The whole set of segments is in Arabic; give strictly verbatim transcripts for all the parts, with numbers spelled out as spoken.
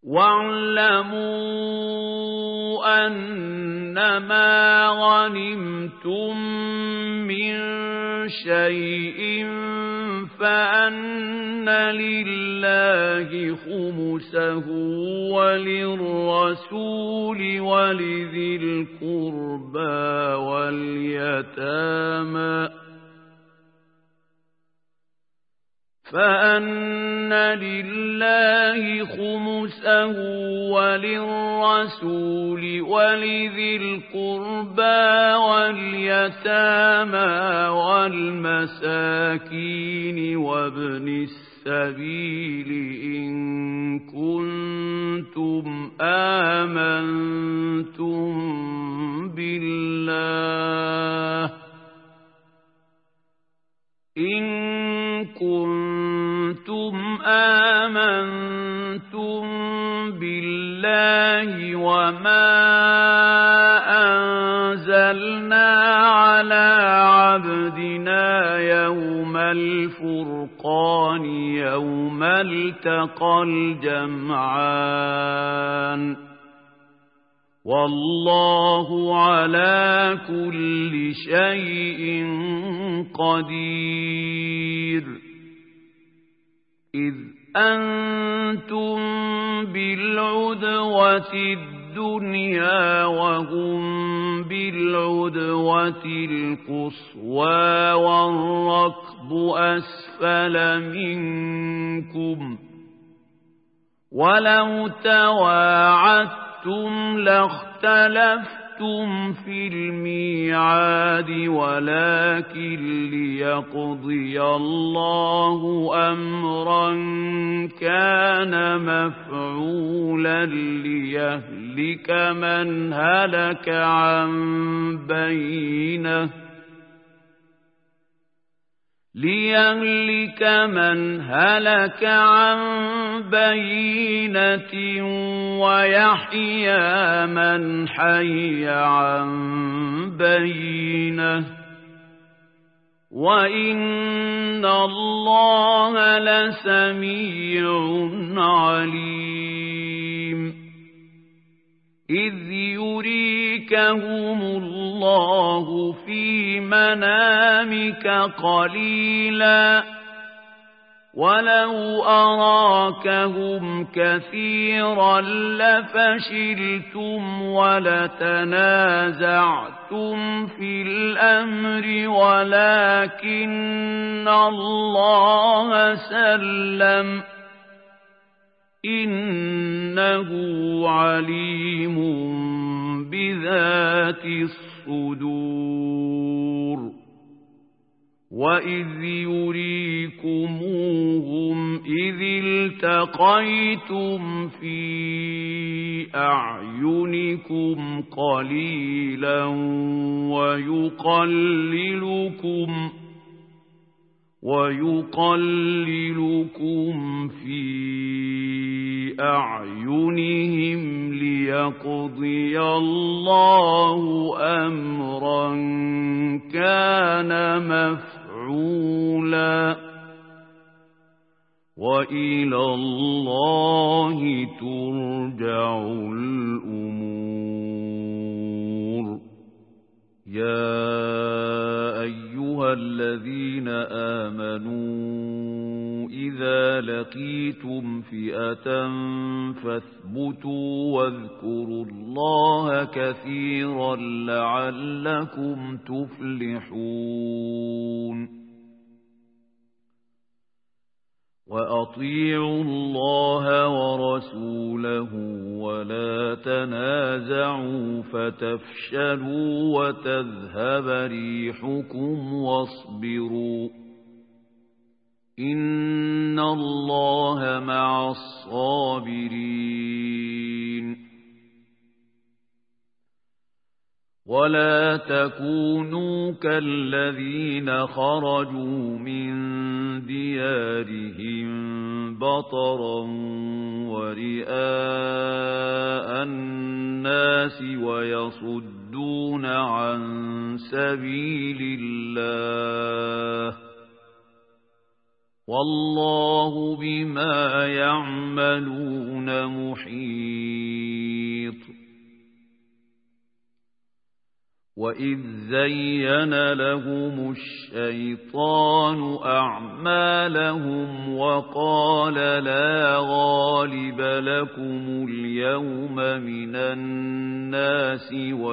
وَاعْلَمُوا أَنَّمَا غَنِمْتُم مِّن شَيْءٍ فَأَنَّ لِلَّهِ خُمُسَهُ وَلِلرَّسُولِ وَلِذِي الْقُرْبَىٰ وَالْيَتَامَىٰ فَأَنَّ لِلَّهِ خُمُسَهُ وَلِلرَّسُولِ وَلِذِي الْقُرْبَىٰ وَالْيَتَامَىٰ وَالْمَسَاكِينِ وَابْنِ السَّبِيلِ إِن كُنتُمْ آمَنتُم بِاللَّهِ إِن كُنتُمْ آمَنتُم بِاللَّهِ وَمَا أَنزَلْنَا عَلَىٰ عَبْدِنَا يَوْمَ الْفُرْقَانِ يَوْمَ الْتَقَى الْجَمْعَانِ وَاللَّهُ عَلَىٰ كُلِّ شَيْءٍ قَدِيرٌ إِذْ أَنتُم بِالْعُدْوَةِ الدُّنْيَا وَهُم بِالْعُدْوَةِ الْقُصْوَىٰ وَالرَّكْبُ أَسْفَلَ مِنكُمْ وَلَوْ تَوَاعَدتُّمْ لَاخْتَلَفْتُمْ فِي الْمِيعَادِ وَلَٰكِن لِّيَقْضِيَ اللَّهُ أَمْرًا كَانَ مَفْعُولًا لِّيَهْلِكَ مَنْ هَلَكَ عَن بَيِّنَةٍ لِيَهْلِكَ مَنْ هَلَكَ عَن بَيِّنَةٍ وَيَحْيَىٰ مَنْ حَيَّ عَن بَيِّنَةٍ وَإِنَّ اللَّهَ لَسَمِيعٌ عَلِيمٌ إِذْ يُرِيكَهُمُ اللَّهُ فِي مَنَامِكَ قَلِيلًا وَلَوْ أَرَاكَهُمْ كَثِيرًا لَّفَشِلْتُمْ وَلَتَنَازَعْتُمْ فِي الْأَمْرِ وَلَٰكِنَّ اللَّهَ سَلَّمَ إِنَّهُ عَلِيمٌ بِذَاتِ الصُّدُورِ وَإِذْ يُرِيكُمُوهُمْ إِذِ الْتَقَيْتُمْ فِي أَعْيُنِكُمْ قَلِيلًا وَيُقَلِّلُكُمْ وَيُقَلِّلُكُمْ فِي أَعْيُنِهِمْ لِيَقْضِيَ اللَّهُ أَمْرًا كَانَ مَفْعُولًا وَإِلَى اللَّهِ تُرْجَعُ الْأُمُورُ يَا أَيُّهَا الَّذِينَ آمَنُوا إِذَا لَقِيتُمْ فِئَةً فَاثْبُتُوا وَاذْكُرُوا اللَّهَ كَثِيرًا لَّعَلَّكُمْ تُفْلِحُونَ وَأَطِيعُوا اللَّهَ وَرَسُولَهُ وَلَا تَنَازَعُوا فَتَفْشَلُوا وَتَذْهَبَ رِيحُكُمْ وَاصْبِرُوا إِنَّ اللَّهَ مَعَ الصَّابِرِينَ وَلَا تَكُونُوا كَالَّذِينَ خَرَجُوا مِن دِيَارِهِم بَطَرًا وَرِئَاءَ النَّاسِ وَيَصُدُّونَ عَن سَبِيلِ اللَّهِ والله بما يعملون محيط. وإذ زين لهم الشيطان أعمالهم وقال لا غالب لكم اليوم من الناس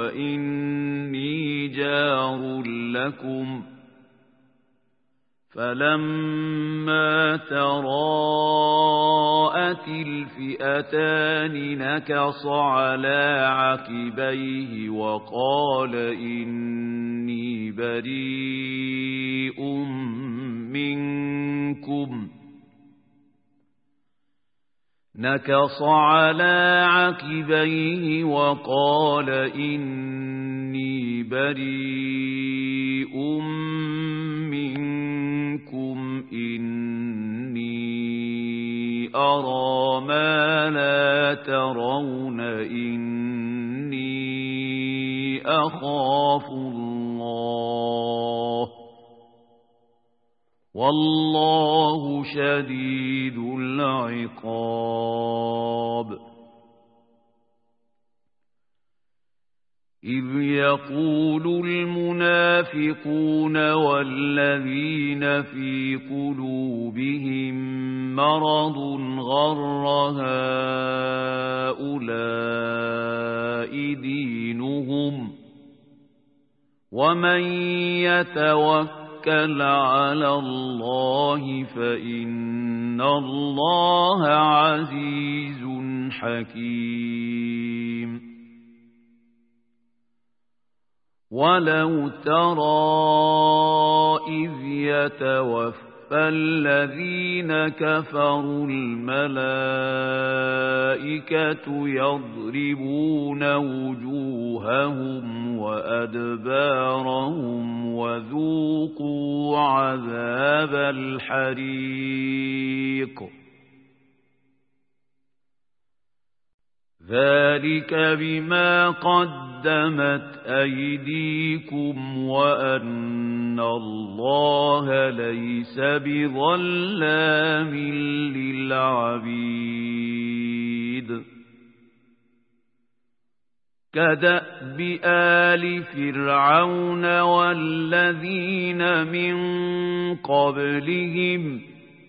وإني جار لكم فلما تراءت الفئتان نكص على عقبيه وقال إني بريء منكم نكص على عقبيه وقال إني بريء منكم إني أرى ما لا ترون إني أخاف الله والله شديد العقاب. إذ يقول المنافقون والذين في قلوبهم مرض غر هؤلاء دينهم ومن يتوكل على الله فإن الله عزيز حكيم. ولو ترى إذ يتوفى الذين كفروا الملائكة يضربون وجوههم وأدبارهم وذوقوا عذاب الحريق ذلك بما قدمت أيديكم وأن الله ليس بظلام للعبيد. كدأب آل فرعون والذين من قبلهم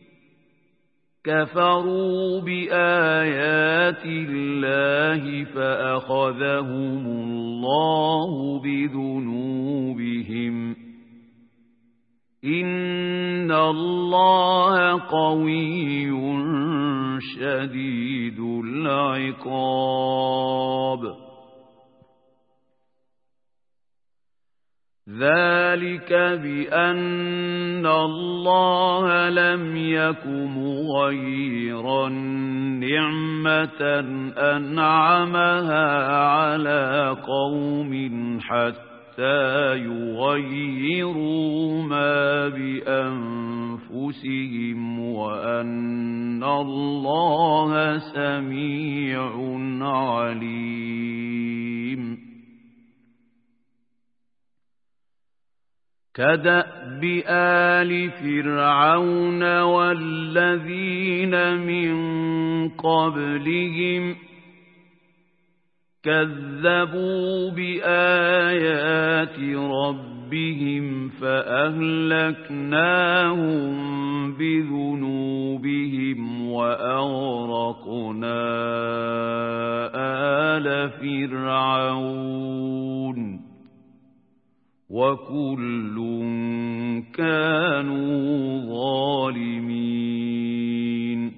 كفروا بآيات الله فأخذهم الله بذنوبهم إن الله قوي شديد العقاب. ذلك بأن الله لم يك مغيرا نعمة أنعمها على قوم حتى يغيروا ما بأنفسهم وأن الله سميع عليم. كدأب آل فرعون والذين من قبلهم كذبوا بآيات ربهم فأهلكناهم بذنوبهم وأغرقنا آل فرعون وكل كانوا ظالمين.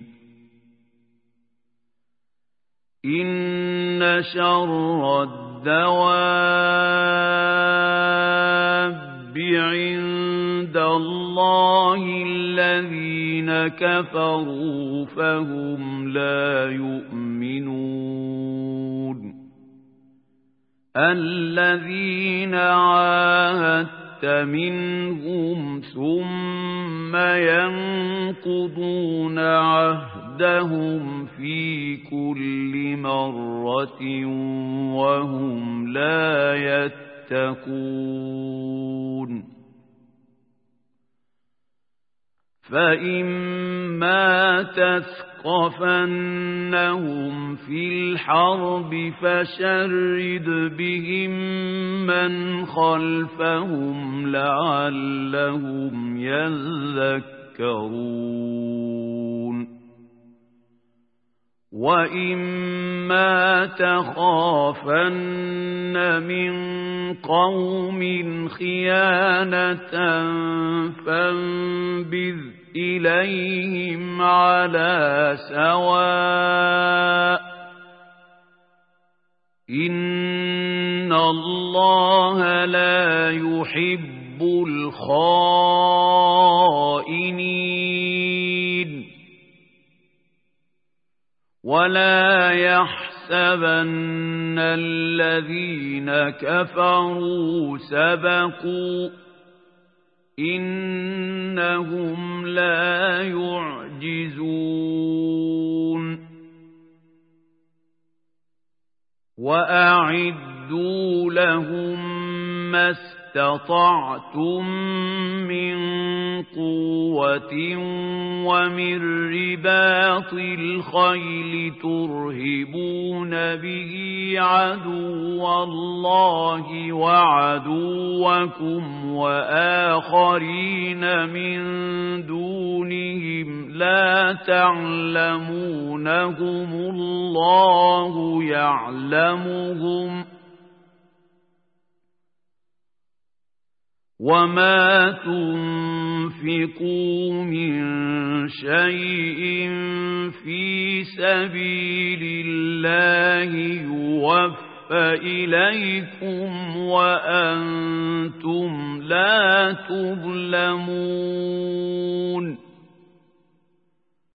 إن شر الدواب عند الله الذين كفروا فهم لا يؤمنون. الذين عاهدت منهم ثم ينقضون عهدهم في كل مرة وهم لا يتقون. فإما تثقفنهم في الحرب فشرد بهم من خلفهم لعلهم يذكرون وإما تخافن من قوم خيانة فانبذ إليهم على سواء إن الله لا يحب الخائنين ولا يحسبن الذين كفروا سبقوا إنهم لا يعجزون وأعدوا لهم ما استطعتم من قوة ومن رباط الخيل ترهبون به عدو الله وعدوكم وآخرين من دونهم لا تعلمونهم الله يعلمهم وما تنفقوا من شيء في سبيل الله يوفى إليكم وأنتم لا تظلمون